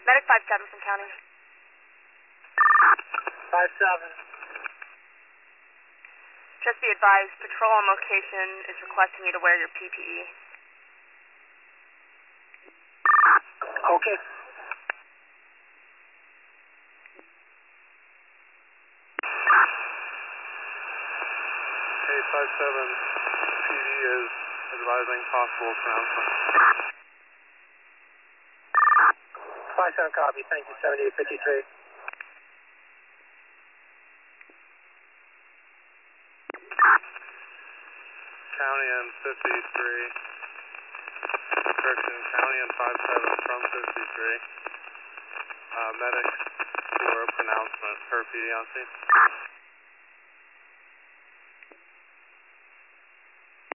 Medic 5-7 from county. 5-7. Just be advised, patrol on location is requesting you to wear your PPE. Okay. Hey, 5-7, PD is advising possible pronouncement. 5-7 copy, thank you, 7853. County and 53. Correction, County and 5-7 from 53. Medic for a pronouncement per PD on scene.